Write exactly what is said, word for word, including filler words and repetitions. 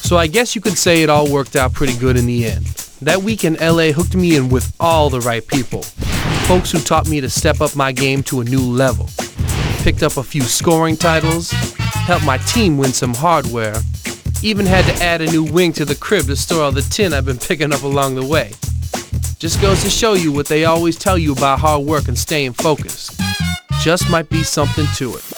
So I guess you could say it all worked out pretty good in the end. That week in L A hooked me in with all the right people. Folks who taught me to step up my game to a new level. Picked up a few scoring titles, helped my team win some hardware, even had to add a new wing to the crib to store all the tin I've been picking up along the way. Just goes to show you what they always tell you about hard work and staying focused. Just might be something to it.